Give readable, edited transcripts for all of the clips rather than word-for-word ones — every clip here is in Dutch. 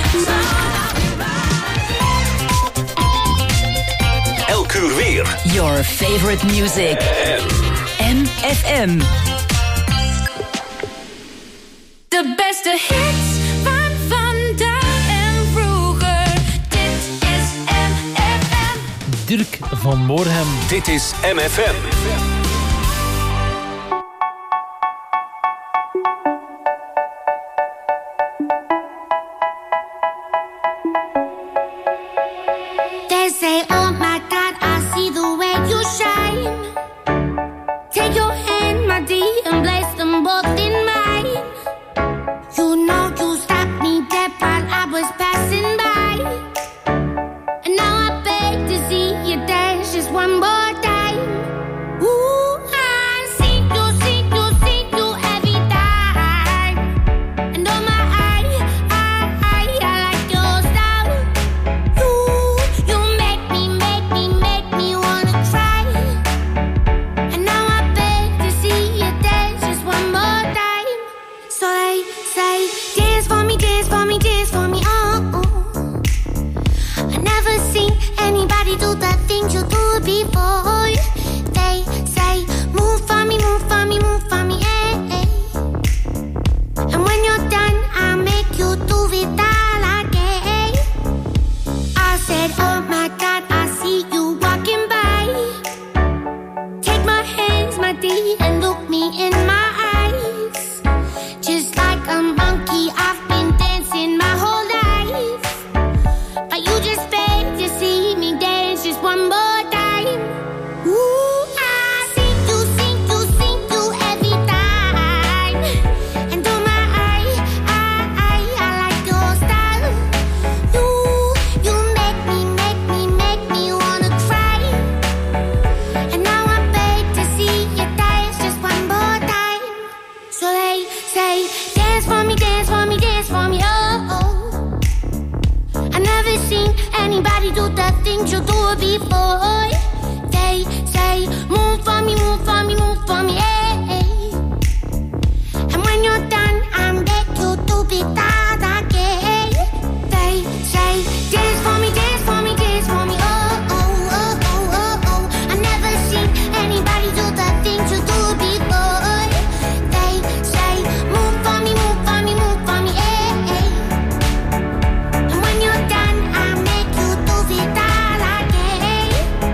Elk uur weer. Your favorite music. MFM. De beste hits van vandaag en vroeger. Dit is MFM. Dirk van Moorhem. Dit is MFM. They say, oh my God, I see the way you shine. Take your hand, my dear, and place them both in mine. You know you stopped me dead while I was passing by. And now I beg to see you dance just one more time. Ooh, I see you every time. And oh my, I like your style. You make me wanna cry. And now I beg to see you dance just one more time. So they say, dance for me, dance for me, dance for me, oh, oh. I never seen anybody do the things you do before. They say, move for me, move for me, move for me, eh, eh. And when you're done, I'll make you do it all again. I said, oh my God, I see you walking by. Take my hands, my dear, and look me in my eyes. Just like a monkey, I've been dancing my whole life. But you just beg to see me dance just one more time. Ooh, I see you every time. And oh my, I like your style. You make me wanna cry. And now I beg to see you dance just one more time. So they say, dance for me, dance for me, dance for me, oh, oh. I never seen anybody do the things you do before. They say, move for me, move for me, move for me, eh, eh. And when you're done, I'm back you to be that again. They say, dance for me, dance for me, dance for me, oh, oh, oh, oh, oh, oh. I never seen anybody do the things you do before. They say, move for me, move for me, move for me, eh, eh. And when you're done, I'll make you do it all again.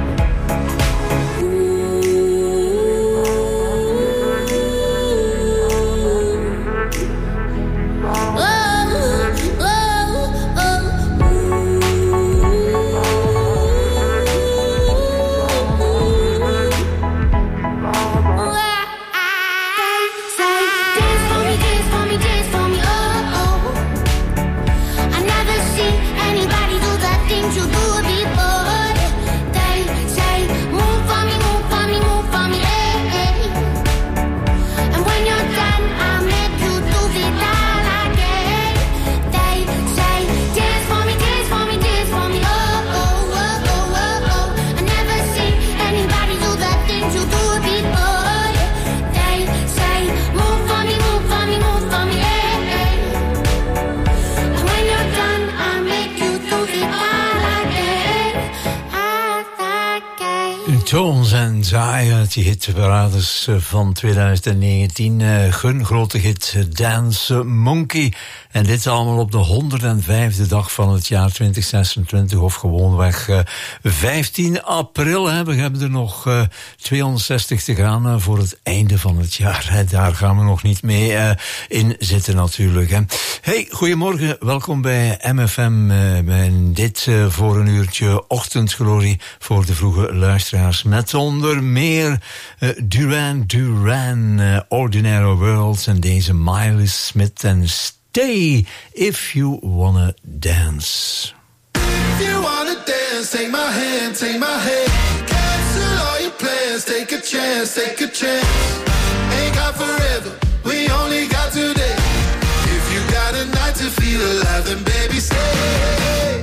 Tones and Zion, die hitparades van 2019. Hun grote hit Dance Monkey. En dit allemaal op de 105e dag van het jaar 2026. Of gewoonweg 15 april. We hebben er nog 260 te gaan voor het einde van het jaar. Daar gaan we nog niet mee in zitten natuurlijk. Hey, goedemorgen. Welkom bij MFM. En dit voor een uurtje ochtendglorie voor de vroege luisteraars. Met onder meer Duran Duran, Ordinary Worlds en deze Miley Smith en Stay If You Wanna Dance. If you wanna dance, take my hand, take my hand. Cancel all your plans, take a chance, take a chance. Ain't got forever, we only got today. If you got a night to feel alive, then baby stay.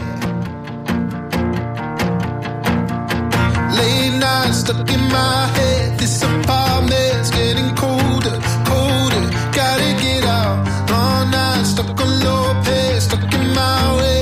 Late nights stuck in my head. This apartment's getting colder, colder. Gotta get out. All night stuck on low pace, stuck in my way.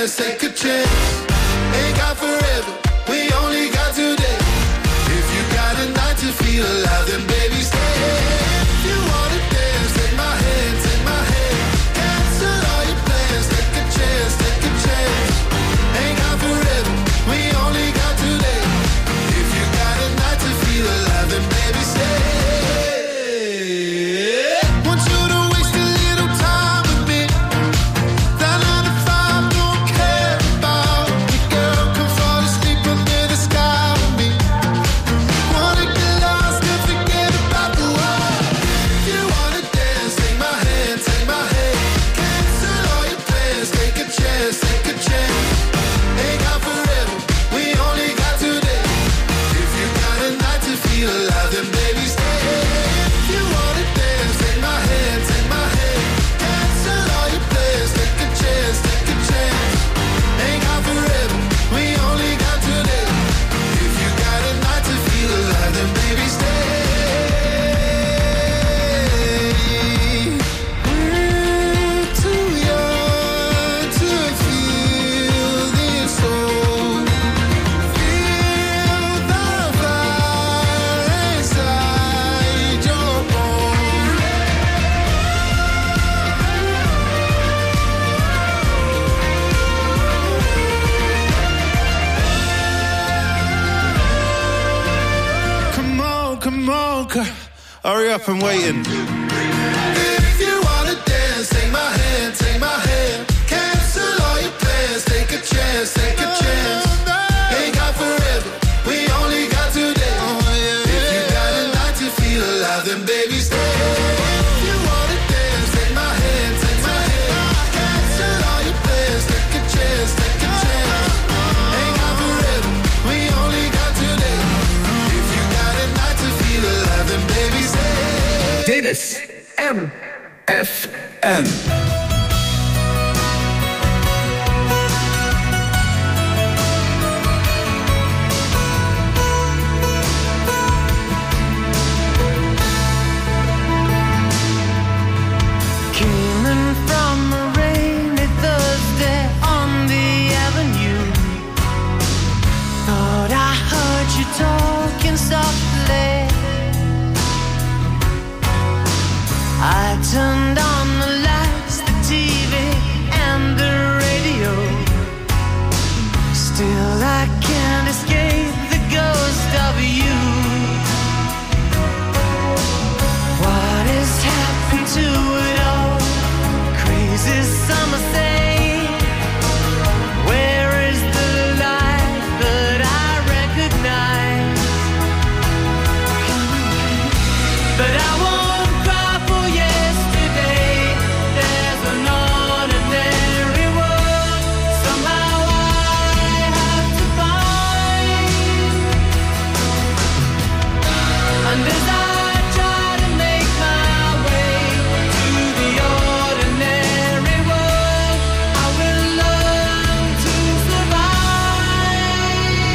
chance, take a chance. Ain't got forever, we only got today. If you got a night to feel alive, then baby stay. If you wanna dance, take my hand, take my hand. Cancel all your plans, take a chance, take a chance. Ain't got forever, we only got today. If you got a night to feel alive, then baby stay. Want you to waste a little time with me. That 9 to 5 don't care about me, girl. Come fall asleep under the sky with me. Wanna get lost and forget about the world. If you wanna dance, take my hand, take my hand. Cancel all your plans, take a chance, take a chance. Ain't got forever, we only got today. If you got a night to feel alive, then baby stay. If you wanna dance, take my hand, take my hand. Cancel all your plans, take a chance, take a chance. Ain't got forever, we only got today. If you got a night to feel alive, then baby stay. We're too young to feel this old. Feel the fire inside your bones. Come on, hurry up, I'm waiting. If you wanna dance, take my hand, take my hand. Cancel all your plans, take a chance, take a chance. Ain't got forever, we only got today. If you got a night to feel alive, then baby stay. If you wanna dance, take my hand, take my hand. Cancel all your plans, take a chance, take a chance. Ain't got forever, we only got today. If you got a night to feel alive, then baby stay. Dit is MFM. Came in from a rainy Thursday on the avenue. Thought I heard you talking softly. I turned on the lights, the TV and the radio. Still I can't escape the ghost of you. What has happened to it all? Crazy summer thing. Where is the light that I recognize? But I won't cry for yesterday. There's an ordinary world. Somehow I have to find. And as I try to make my way to the ordinary world, I will learn to survive.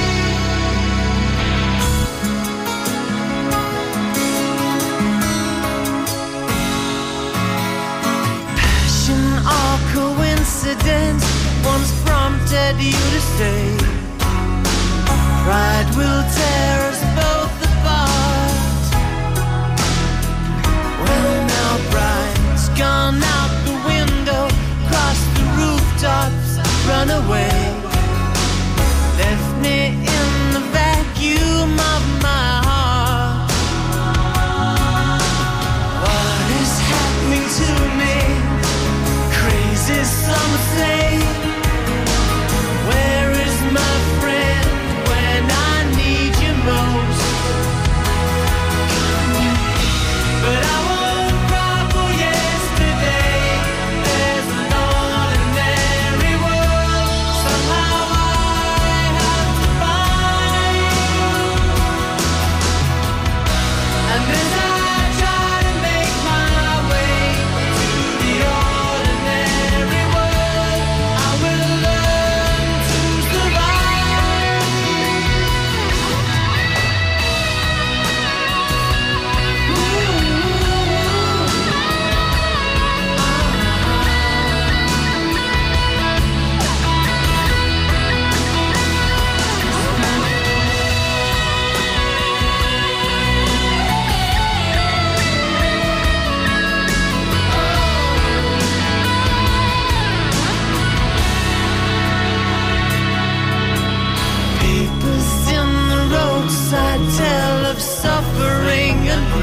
Passion or coincidence once prompted you to say, pride will tear us both apart. Well, now pride's gone out the window, crossed the rooftops, run away. Left me in the vacuum of my heart. What is happening to me? Crazy some say. Where is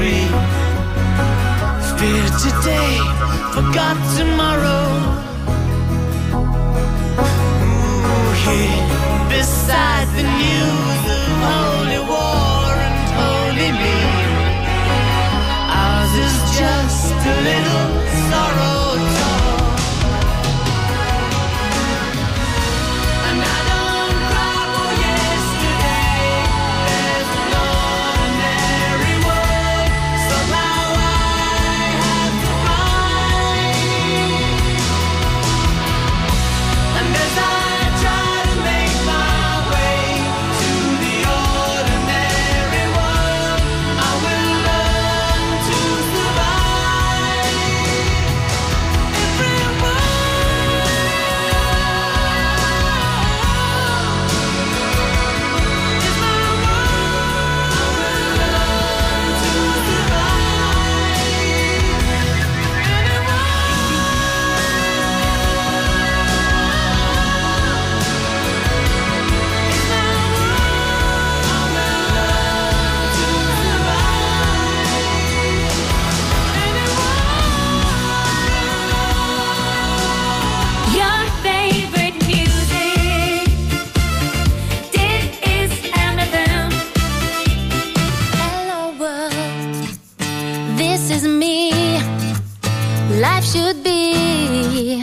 free. Fear today, forgot tomorrow. Ooh, here beside the news of holy war and holy me, ours is just a little sorrow talk. And I don't cry for yesterday. There's an ordinary world, somehow I have to find. And as I try to make my way to the ordinary world, I will learn to survive. Your favorite music. This is MFM. Hello world, this is me. Life should be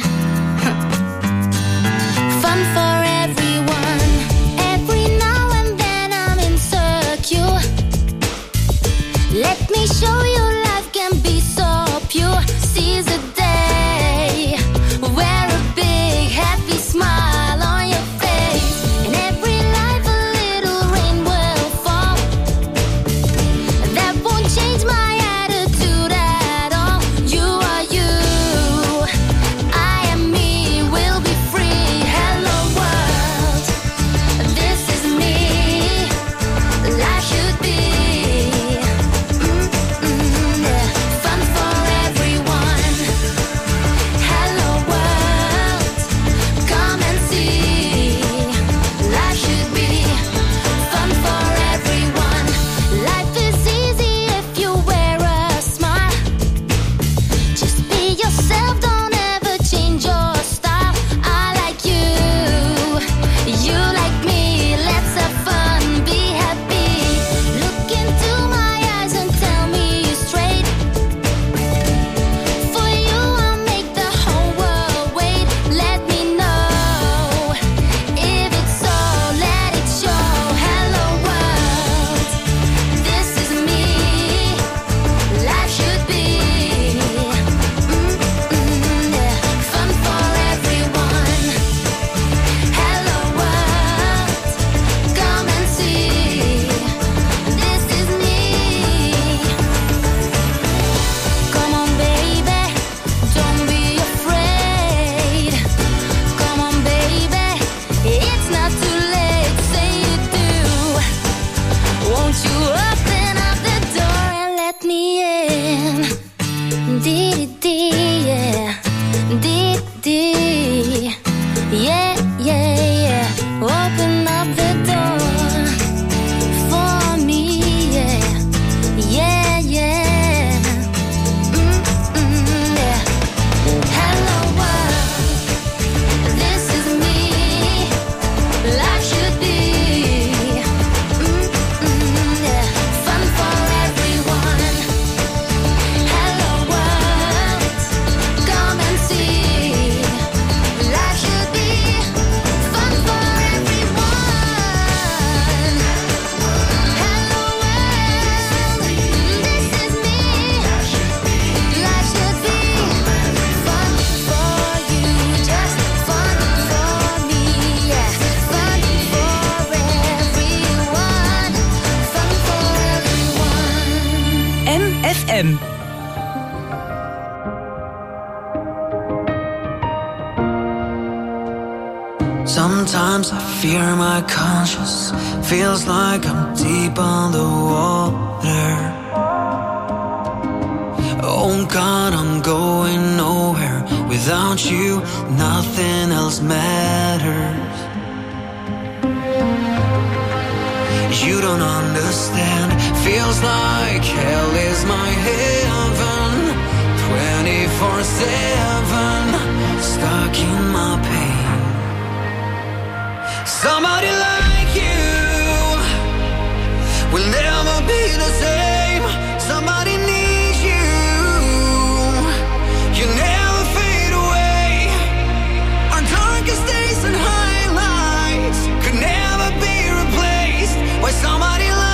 fun for everyone. Every now and then I'm insecure. Let me show you life can be so pure. Seize the day. Wear a big happy smile on your face. In every life a little rain will fall. That won't change my attitude at all. You are you, I am me, we'll be free. Hello world, this is me. Life should be yeah. Fun for everyone. Hello world, come and see. Life should be fun for everyone. Life is easy if you wear a smile. Just be yourself, don't ever change your style. I like you, you like me. Let's have fun, be happy. Look into my eyes and tell me straight. For you I'll make the whole world wait. Let me know if it's so, let it show. Hello world, this is me. Life should be yeah. Fun for everyone. Hello world, come and see. This is me. Come on baby, don't be afraid. Come on baby, it's not too late. Say you do. Won't you open up the door and let me in? Dee-dee-dee, yeah. Dee-dee. Yeah, yeah, yeah. Open up the door for me, yeah. Yeah, yeah. Yeah. Hello world, this is me. Life should be yeah. Fun for everyone. Hello world, come and see. Life should be fun for everyone. Hello world, this is me. Life should be fun for you, just fun for me, yeah. Fun for everyone, fun for everyone. MFM. Sometimes I fear my conscience. Feels like I'm deep underwater. Oh God, I'm going nowhere. Without you, nothing else matters. You don't understand. Feels like hell is my heaven, 24/7, stuck in my pain. Somebody like you will never be the same. Somebody needs you, you never fade away. Our darkest days and highlights could never be replaced by somebody like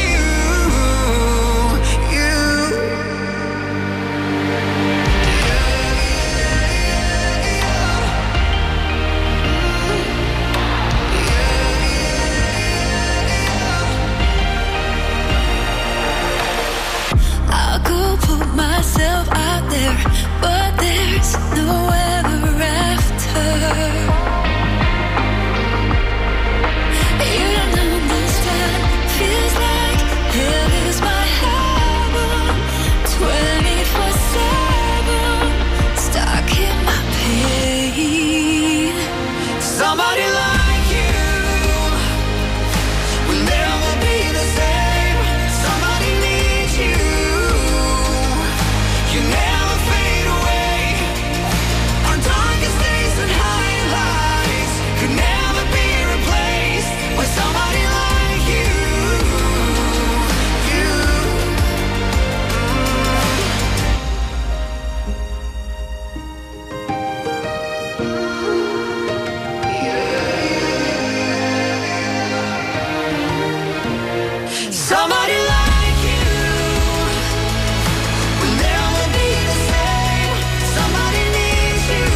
myself out there, but there's no ever after. You don't understand, feels like hell is my heaven, 24/7, stuck in my pain. Somebody like you will never be the same. Somebody needs you, you never fade away. Our darkest days and highlights could never be replaced by somebody like you. Somebody like you will never be the same. Somebody needs you,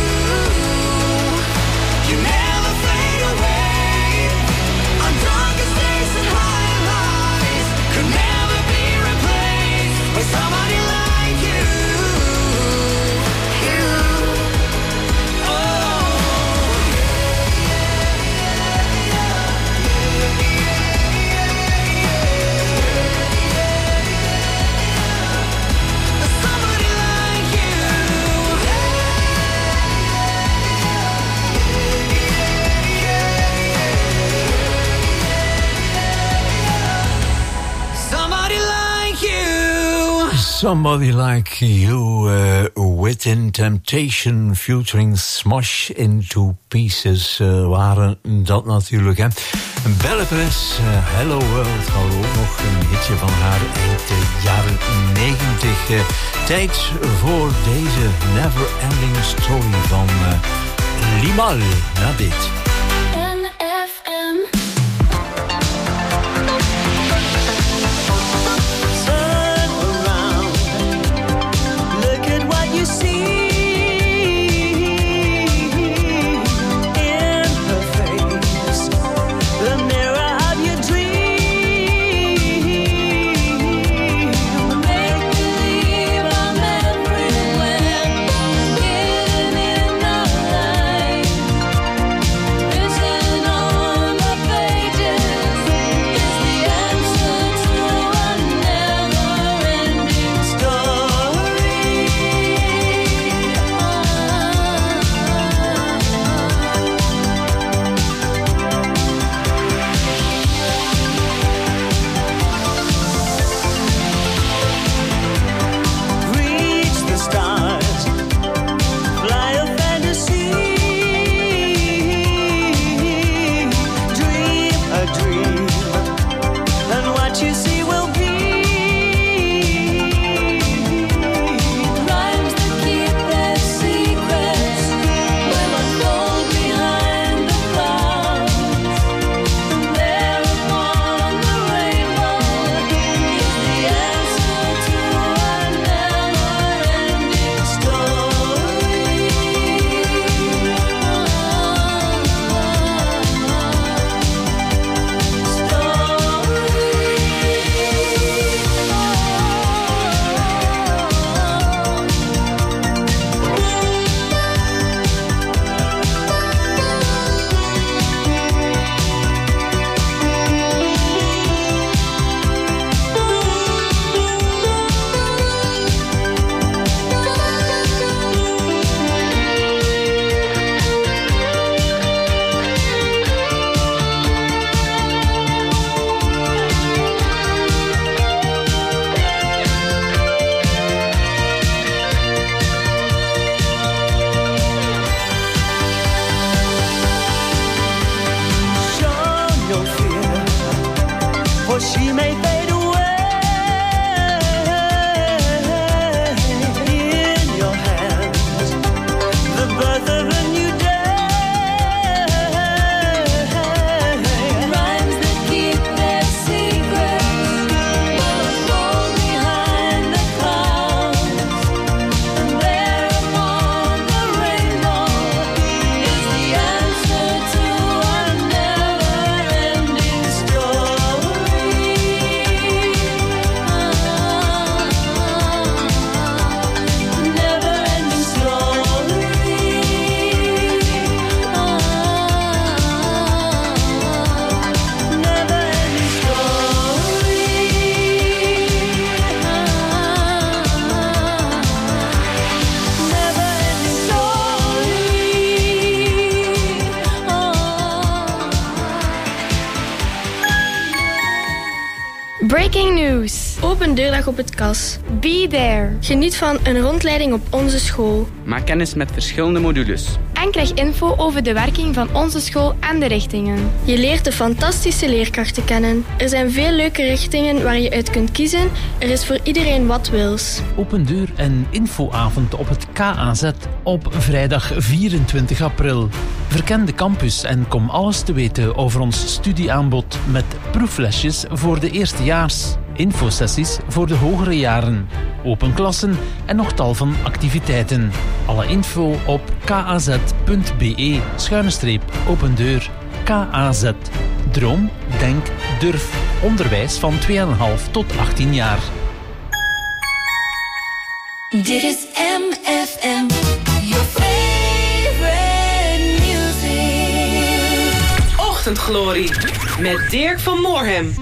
you never fade away. Our darkest days and highlights could never be replaced by somebody like you. Somebody Like You, Within Temptation featuring Smash Into Pieces waren dat natuurlijk. Hè. Belle Press, Hello World, hadden ook nog een hitje van haar eind jaren 90. Tijd voor deze Never Ending Story van Limahl. Na dit. Everywhere, Breaking news. Open deurdag op het KAS. Be there. Geniet van een rondleiding op onze school. Maak kennis met verschillende modules. En krijg info over de werking van onze school en de richtingen. Je leert de fantastische leerkrachten kennen. Er zijn veel leuke richtingen waar je uit kunt kiezen. Er is voor iedereen wat wils. Open deur en infoavond op het KAZ op vrijdag 24 april. Verken de campus en kom alles te weten over ons studieaanbod met proeflesjes voor de eerstejaars, infosessies voor de hogere jaren, open klassen en nog tal van activiteiten. Alle info op kaz.be/opendeur. KAZ. Droom, denk, durf. Onderwijs van 2,5 tot 18 jaar. Dit is MFM. Your favorite music. Ochtendglorie met Dirk van Moorhem.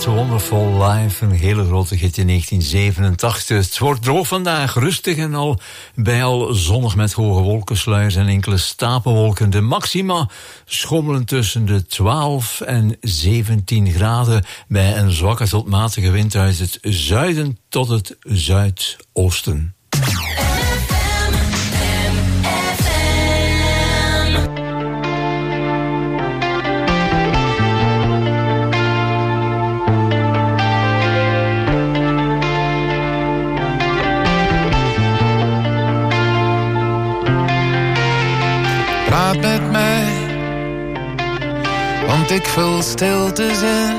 It's Wonderful Life, een hele grote hit in 1987. Het wordt droog vandaag, rustig en al zonnig met hoge wolkensluiers en enkele stapelwolken. De maxima schommelen tussen de 12 en 17 graden bij een zwakke tot matige wind uit het zuiden tot het zuidoosten. Praat met mij, want ik vul stilte in.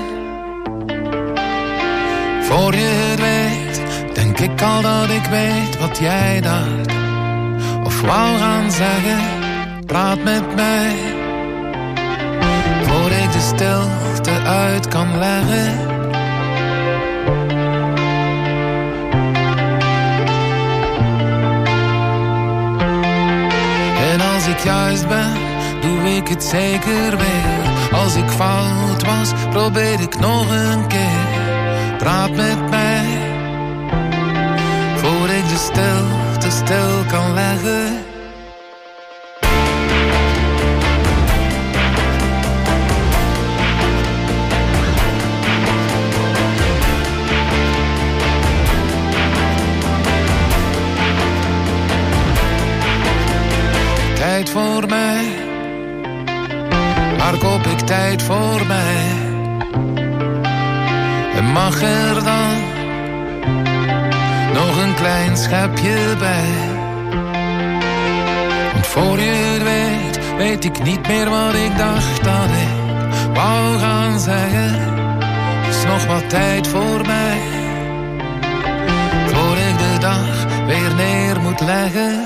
Voor je het weet, denk ik al dat ik weet wat jij dacht of wou gaan zeggen. Praat met mij, voor ik de stilte uit kan leggen. Als ik juist ben, doe ik het zeker weer. Als ik fout was, probeer ik nog een keer. Praat met mij, voor ik de stilte stil kan leggen. Tijd voor mij, waar koop ik tijd voor mij? En mag er dan nog een klein schepje bij? Want voor je het weet, weet ik niet meer wat ik dacht dat ik wou gaan zeggen. Er is nog wat tijd voor mij, voor ik de dag weer neer moet leggen.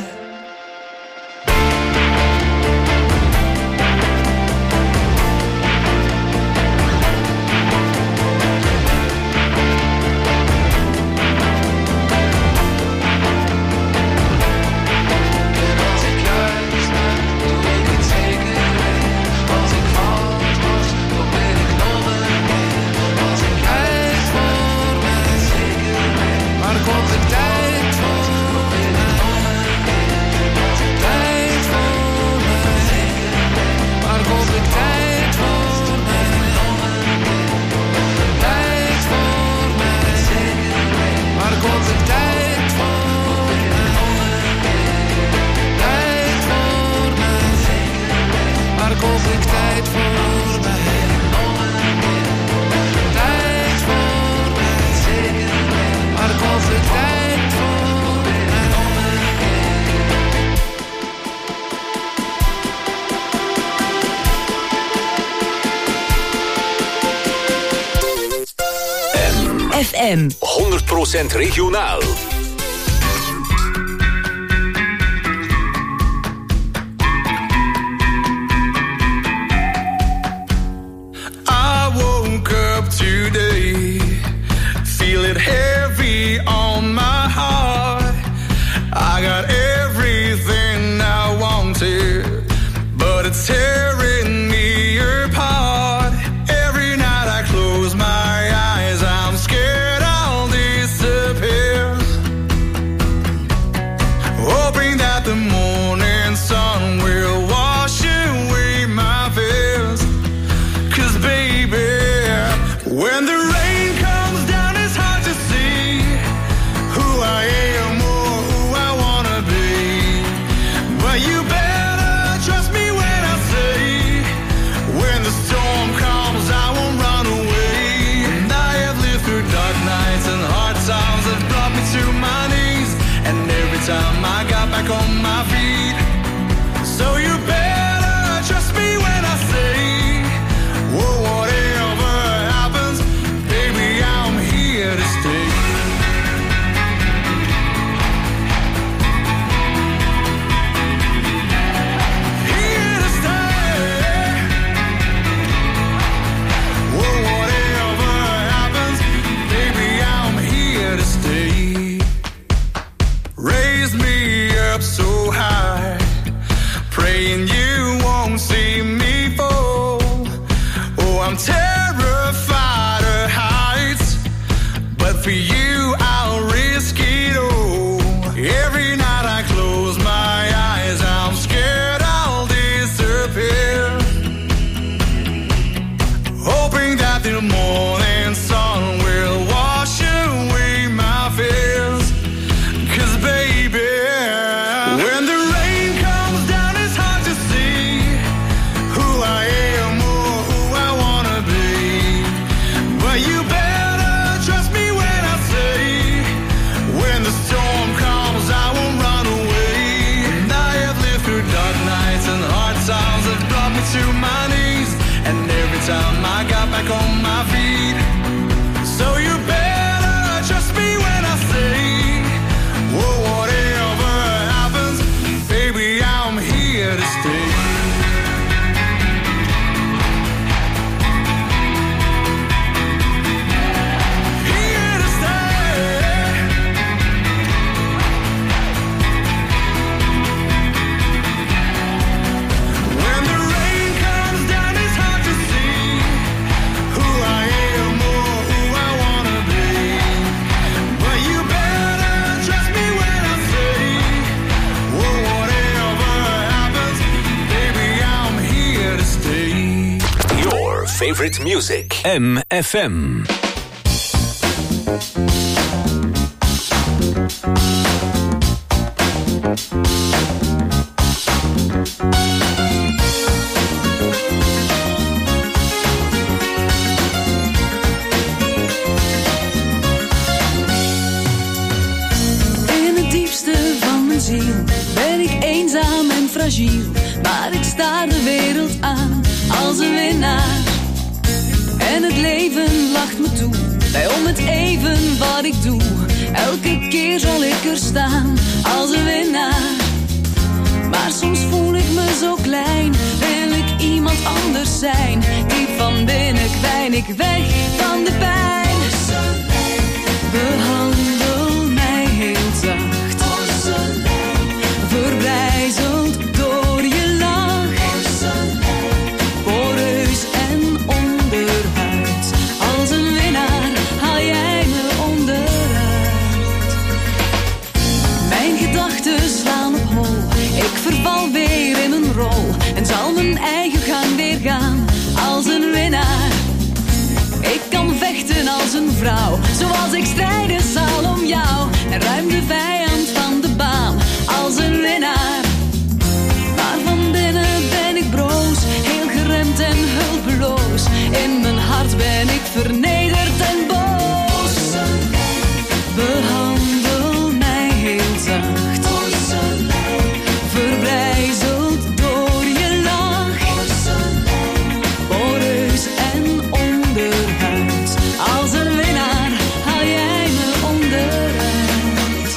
FM 100% regionaal. I woke up today, feel it heavy on my heart. I got everything I wanted, but it's tearing me apart. Every night I close my eyes, I'm scared I'll disappear. Hoping that the morning sun will wash away my fears. 'Cause baby, when the rain comes down, it's hard to see who I am or who I wanna be. But you better trust me when I say, when the storm comes, I won't run away. And I have lived through dark nights and hard times that brought me to my knees. And every time I got back on my feet. So you better trust me when I say, whoa, whatever happens, baby, I'm here to stay. Here to stay. Whoa, whatever happens, baby, I'm here to stay. Raise me up so high, praying you won't see me fall. Oh, I'm terrified of high favorite music. MFM. Ben ik eenzaam en fragiel, maar ik sta de wereld aan als een winnaar. En het leven lacht me toe, bij om het even wat ik doe. Elke keer zal ik er staan als een winnaar. Maar soms voel ik me zo klein, wil ik iemand anders zijn. Diep van binnen kwijn ik weg van de pijn. Behandel mij heel zacht, verbrijzeld door je lach. Poreus en onderhuid, als een winnaar haal jij me onderuit. Mijn gedachten slaan op hol, ik verval weer in een rol en zal mijn eigen gang weer gaan als een winnaar. Ik kan vechten als een vrouw, zoals ik strijden zal om jou, en ruim de vijand van de baan als een winnaar. Maar van binnen ben ik broos, heel geremd en hulpeloos. In mijn hart ben ik vernederd en boos. Behandel mij heel zacht, verbrijzeld door je lach. Poreus en onderhuid, als een winnaar haal jij me onderuit.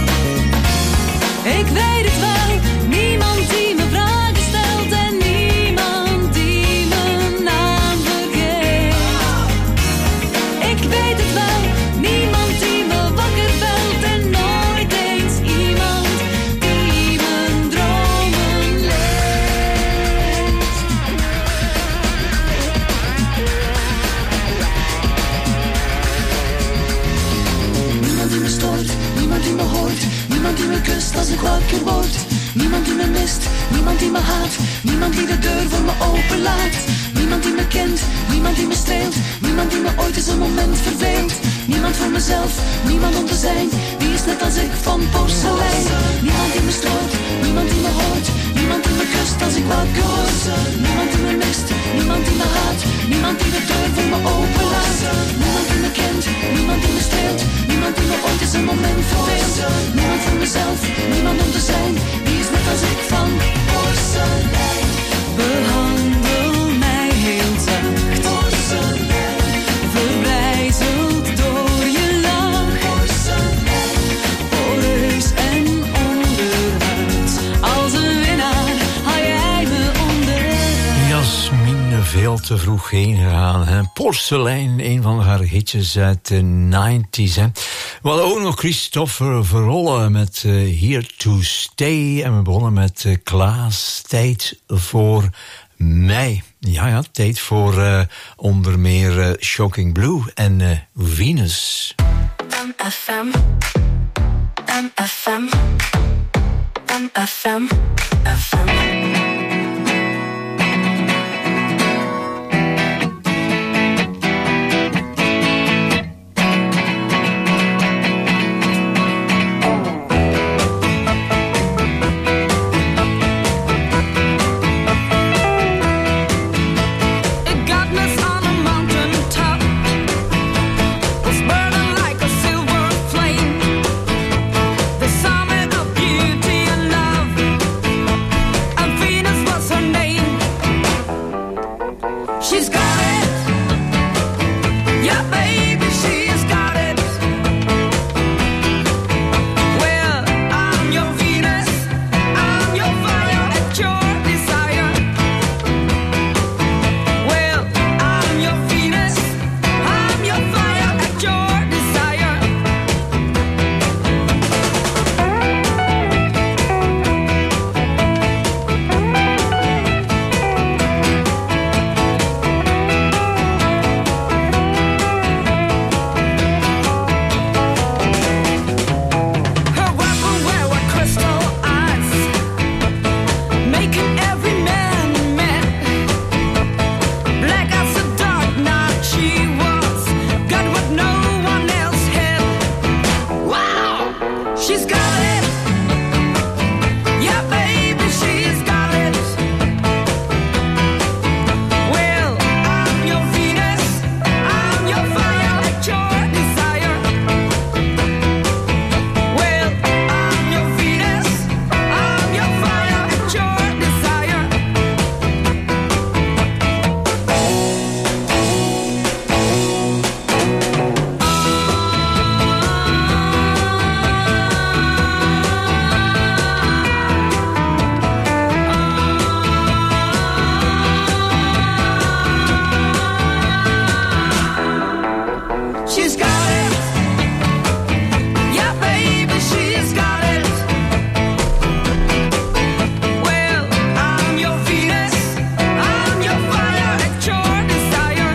Ik weet het wel, niemand die me vragen stelt en niemand die mijn naam vergeet. Ik weet het wel, niemand die me wakker belt en nooit eens iemand die mijn dromen leest. Niemand die me stoort, niemand die me hoort, niemand die me kust als ik wakker word. Niemand die me mist, niemand die me haat, niemand die de deur voor me openlaat. Niemand die me kent, niemand die me streelt, niemand die me ooit eens een moment verveelt. Niemand voor mezelf, niemand om te zijn, die is net als ik van porselein. Niemand die me stoort, niemand die me hoort, niemand die me kust als ik wakker word. Niemand die me mist, niemand die me haat, niemand die de deur voor me openlaat. Niemand die me kent, niemand die me streelt, niemand die me ooit eens een moment verveelt. Niemand voor mezelf, niemand om te zijn, die is net als ik van porselein. Behandel mij heel zacht, verbrijzeld door je lach. Poreus en onderhuid, als een winnaar haal jij me onderuit. Jasmine, veel te vroeg heen gegaan. Hè? Porselein, een van haar hitjes uit de 90s. Hè? We hadden ook nog Christopher Verrolle met Here to Stay. En we begonnen met Klaas, Tijd voor mij. Ja, tijd voor onder meer Shocking Blue en Venus. MFM, MFM, MFM, FM. The summit of beauty and love. She's got it. Yeah, baby, she's got it. Well, I'm your Venus, I'm your fire, at your desire. Well, I'm your Venus, I'm your fire, at your desire. She's got it. Yeah, baby, she's got it. Well, I'm your Venus, I'm your fire, at your desire.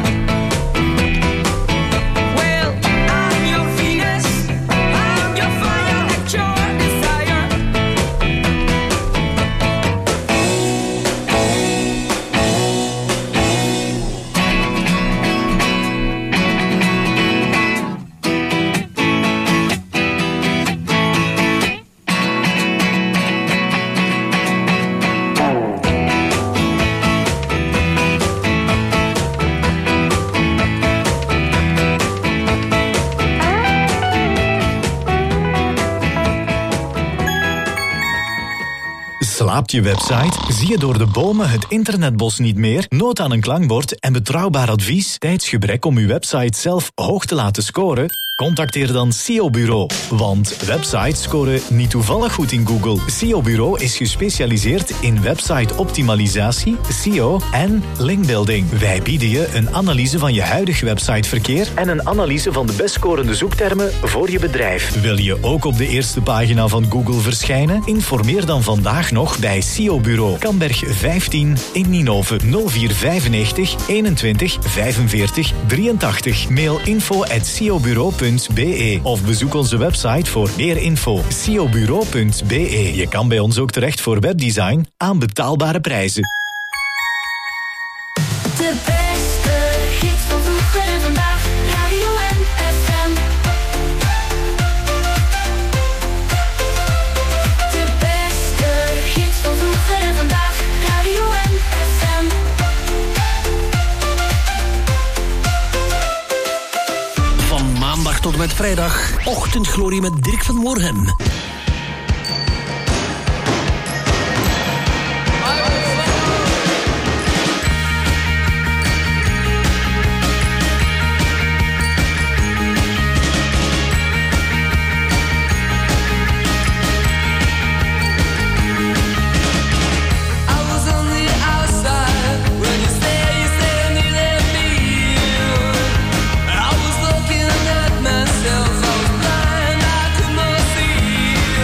Well, I'm your Venus, I'm your fire, at your desire. Slaapt je website? Zie je door de bomen het internetbos niet meer? Nood aan een klankbord en betrouwbaar advies? Tijdsgebrek om uw website zelf hoog te laten scoren? Contacteer dan SEO Bureau. Want websites scoren niet toevallig goed in Google. SEO Bureau is gespecialiseerd in website-optimalisatie, SEO en linkbuilding. Wij bieden je een analyse van je huidig websiteverkeer en een analyse van de best scorende zoektermen voor je bedrijf. Wil je ook op de eerste pagina van Google verschijnen? Informeer dan vandaag nog bij SEO Bureau. Kamberg 15 in Ninove 0495 21 45 83. Mail info@seobureau.be of bezoek onze website voor meer info. seobureau.be. Je kan bij ons ook terecht voor webdesign aan betaalbare prijzen. De beste hits van vroeger en vandaag. Radio FM. De beste hits van vroeger en vandaag. Radio FM. Van maandag tot en met vrijdag. Ochtendglorie met Dirk van Moorhem. I was looking at myself, I was blind, I could not see.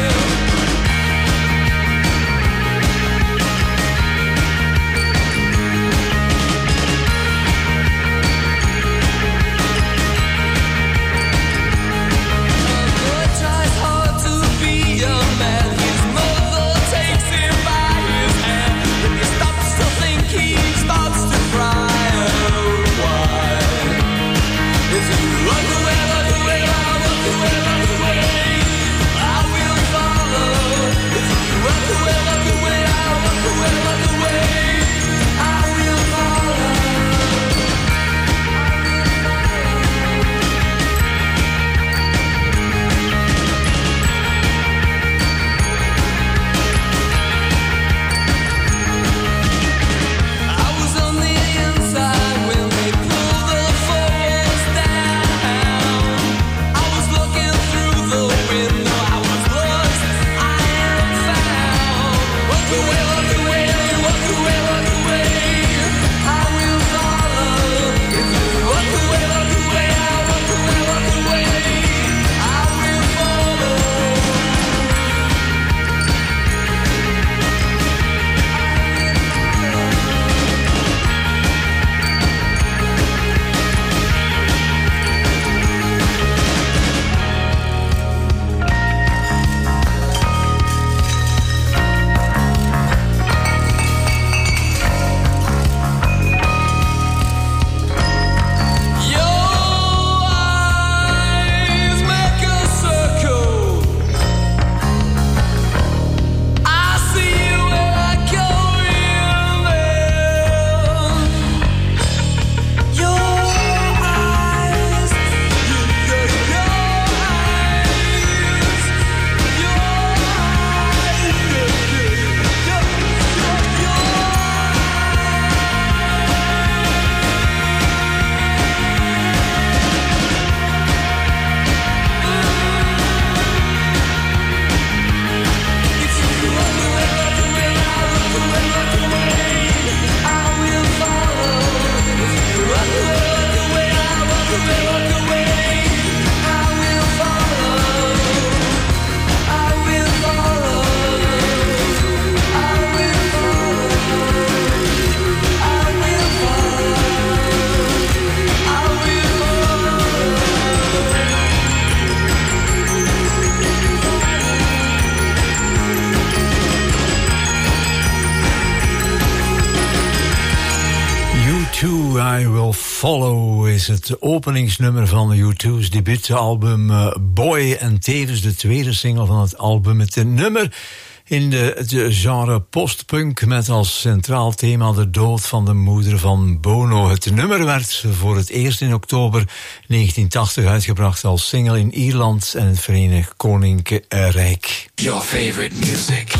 Follow is het openingsnummer van U2's debuutalbum Boy en tevens de tweede single van het album. Het nummer in het genre postpunk met als centraal thema de dood van de moeder van Bono. Het nummer werd voor het eerst in oktober 1980 uitgebracht als single in Ierland en het Verenigd Koninkrijk. Your favorite music.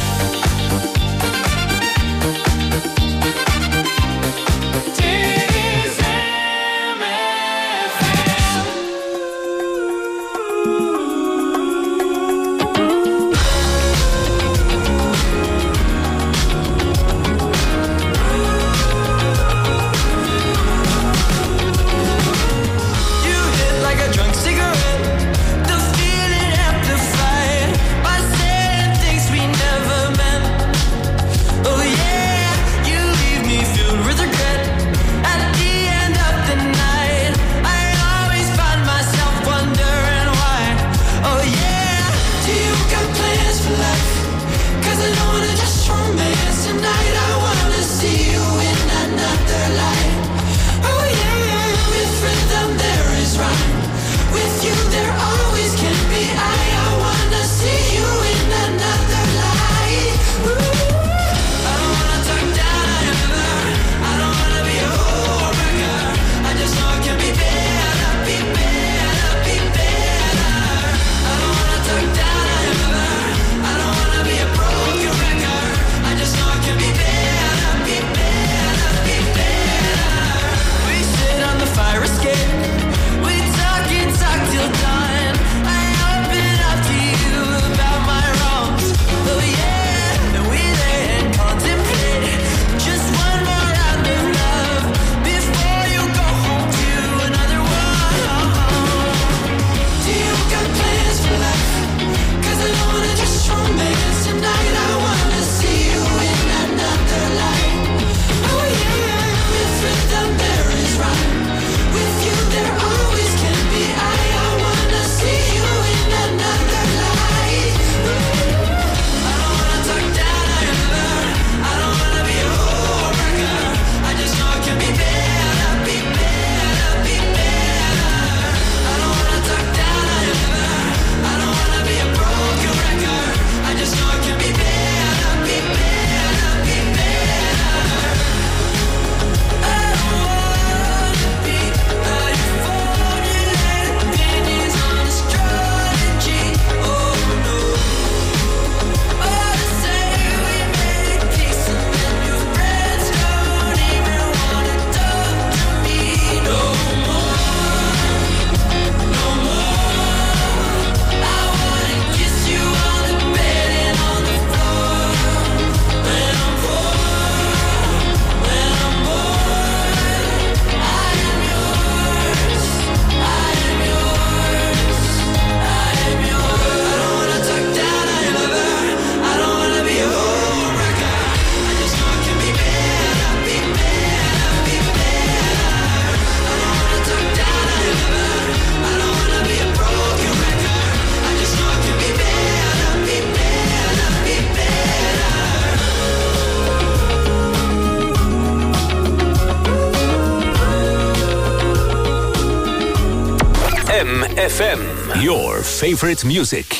FM, your favorite music.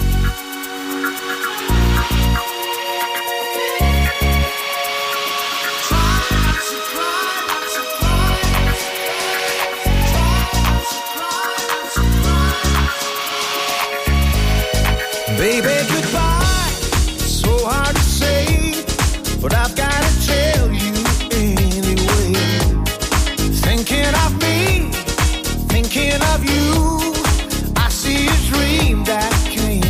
Baby, goodbye, so hard to say, but I've got to tell you anyway. Thinking of me, thinking of you, I see a dream that came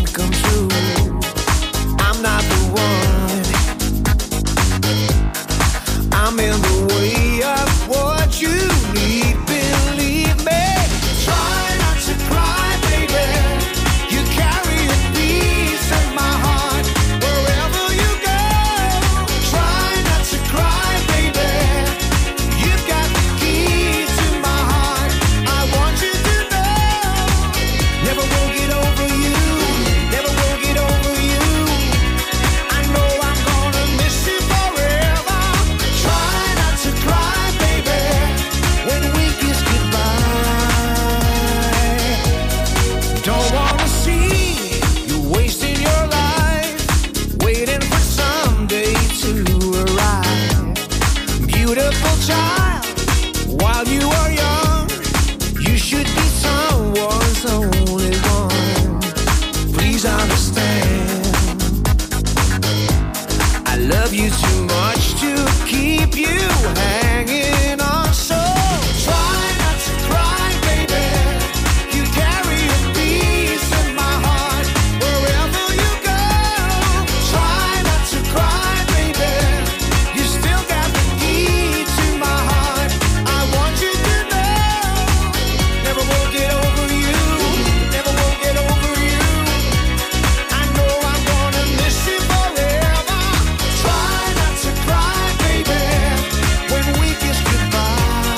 love you too much to keep you hanging on. So try not to cry, baby. You carry a piece of my heart wherever you go. Try not to cry, baby. You still got the key to my heart. I want you to know, never will get over you. Never will get over you. I know I'm gonna miss you forever. Try not to cry, baby, when we kiss goodbye.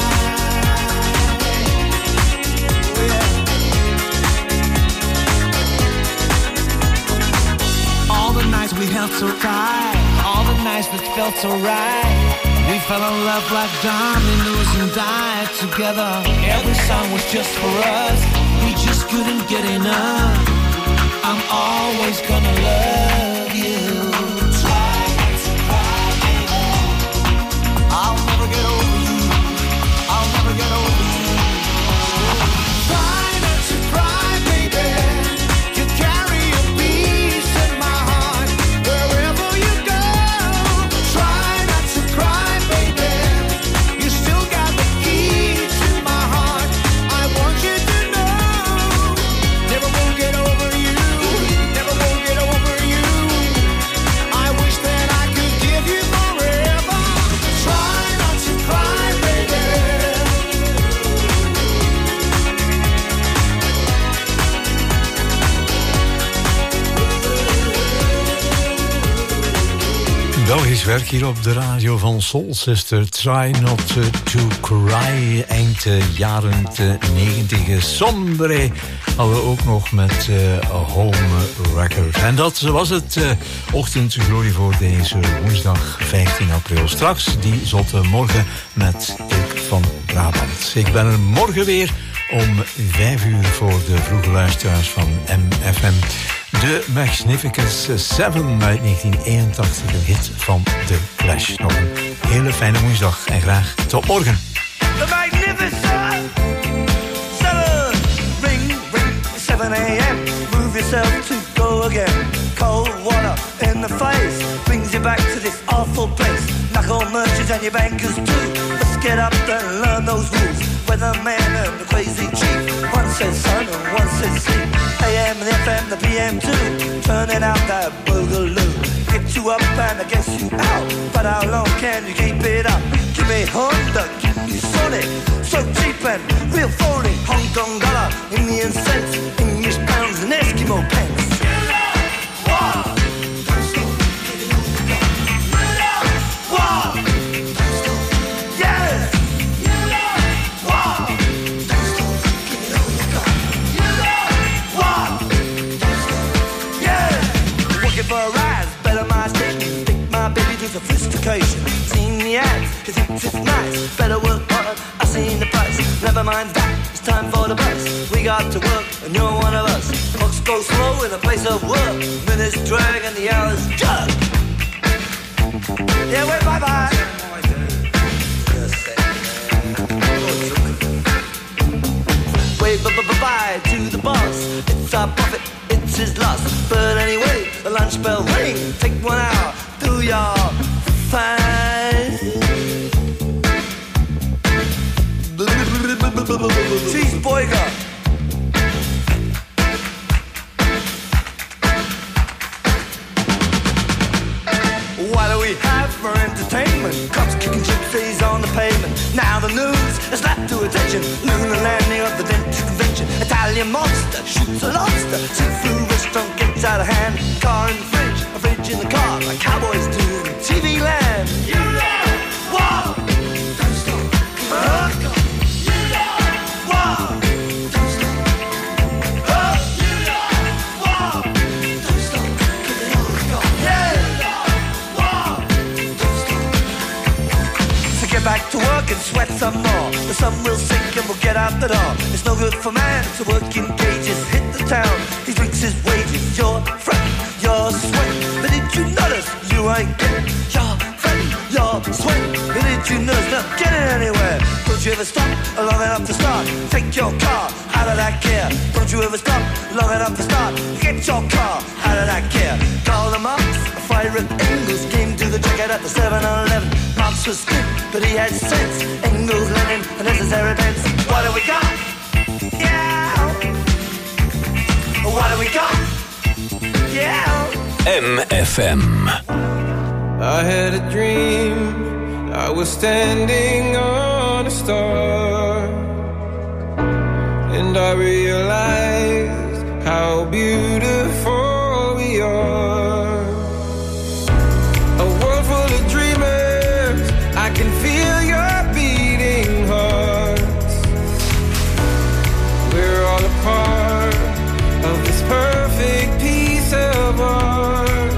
All the nights we held so tight, all the nights that felt so right. We fell in love like dominoes and died together. Every song was just for us. We just couldn't get enough. I'm always gonna love you. Try not to cry, baby. I'll never get over you. I'll never get over you. Try not to cry, baby. You carry a piece of my heart wherever you go. Try not to cry, baby. You still got the key to my heart. I want you to know, never will get over you. Never will get over you. I wish that I could give you forever. Try not to cry, baby. Belgisch werk hier op de radio van Soul Sister. Try not to cry. Eind jaren 90. Sombre hadden we ook nog met Home Record. En dat was het ochtendglorie voor deze woensdag 15 april. Straks die zotte morgen met Dirk van Brabant. Ik ben er morgen weer om 5 uur voor de vroege luisteraars van MFM. De Magnificent Seven uit 1981, een hit van The Clash. Nog een hele fijne woensdag en graag tot morgen. The Magnificent Seven. Ring, ring, 7 a.m. Move yourself to go again. Cold water in the face brings you back to this awful place. Knuckle merchants and your bankers too. Let's get up and learn those rules. Weatherman and the crazy chief. One says sun and one says sleep. AM and FM, the PM too. Turning out that boogaloo. Get you up and I guess you out. But how long can you keep it up? Give me Honda, give me Sonic. So cheap and real phony. Hong Kong dollar, Indian cents, English pounds and Eskimo pence. For a rise, better my station. Take my baby to sophistication. Seen the ads, he thinks it's nice. Better work hard, I seen the price. Never mind that, it's time for the bus. We got to work, and you're one of us. Clocks go slow in a place of work. Minutes drag and the hours jug. Yeah, wait, bye-bye. Wave bye-bye to the boss. It's our profit, it's his loss. But anyway, the lunch bell ring. Take 1 hour, do your fine. Cheeseburger. What do we have for entertainment? Cops kicking gypsies on the pavement. Now the news has slapped to attention. Lunar landing of the dentist convention. Italian monster shoots a lobster. Seafood restaurant gets out of hand. Car in the fridge, a fridge in the car. Like cowboys do in TV land. You know what? Don't stop. You know what? Don't stop. You know what? Don't stop. Give it all you got. Yeah. Get back to work and sweat some more. The sun will sink and we'll get out the door. It's no good for man to work in cages. Hit the town, he drinks his wages. You're fretting, you're sweating. But did you notice you ain't getting? You're fretting, you're sweating. But did you notice not getting anywhere? Don't you ever stop long enough to start? Take your car out of that gear. Don't you ever stop long enough to start? Get your car out of that gear. Call them up, fire at Engels, came to the ticket at the 7-Eleven. Marx was good, but he had sense. Engels, Lenin, and necessary pence. What do we got? Yeah. What do we got? Yeah. MFM. I had a dream. I was standing on a star, and I realized how beautiful we are. A world full of dreamers. I can feel your beating hearts. We're all a part of this perfect piece of art.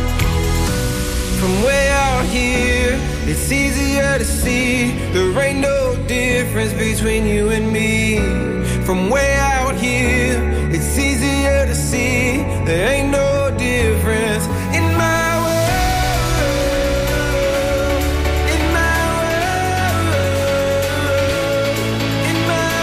From way out here, it's easier to see there ain't no difference between you and me. From way out here, it's easier to see there ain't no difference in my world, in my world, in my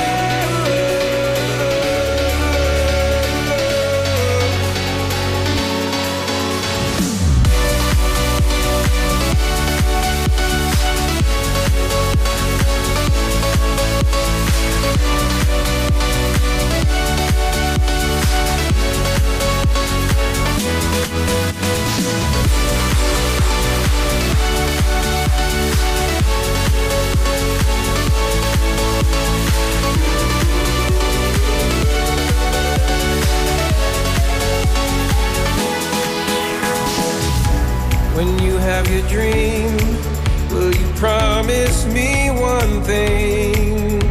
When you have your dream, will you promise me one thing?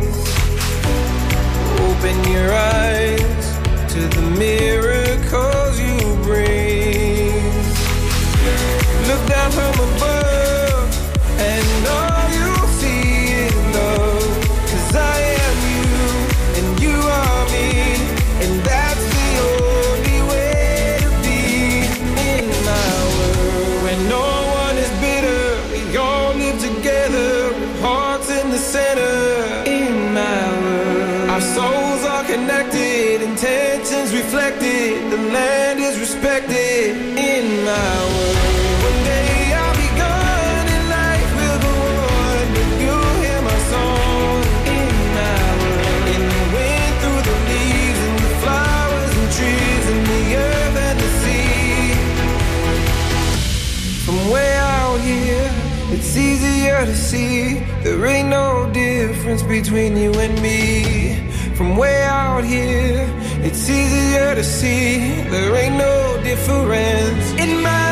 Open your eyes to the miracles you bring. Look down from above and all you'll see is love. 'Cause I am you and you are me, and that's the only way to be in my world. When no one is bitter, we all live together with hearts in the center. In my world, our souls are connected, intentions reflected, the land is respected. In my world, one day I'll be gone and life will go on, but you'll hear my song. In my world, in the wind, through the leaves, and the flowers and trees, and the earth and the sea. From way out here, it's easier to see there ain't no difference between you and me. From way out here, it's easier to see there ain't no difference in my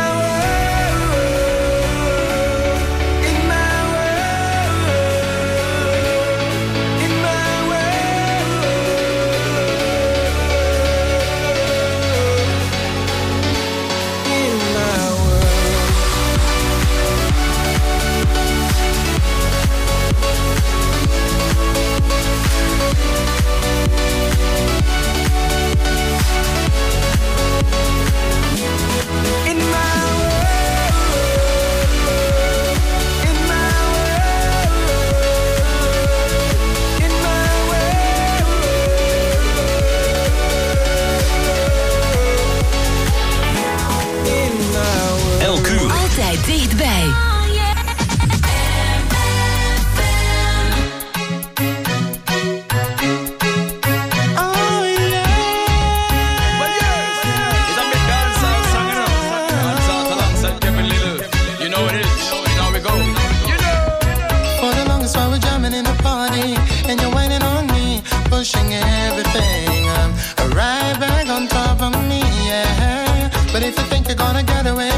world, in my world, in my world, in my world. In my Elk uur. Altijd dichtbij.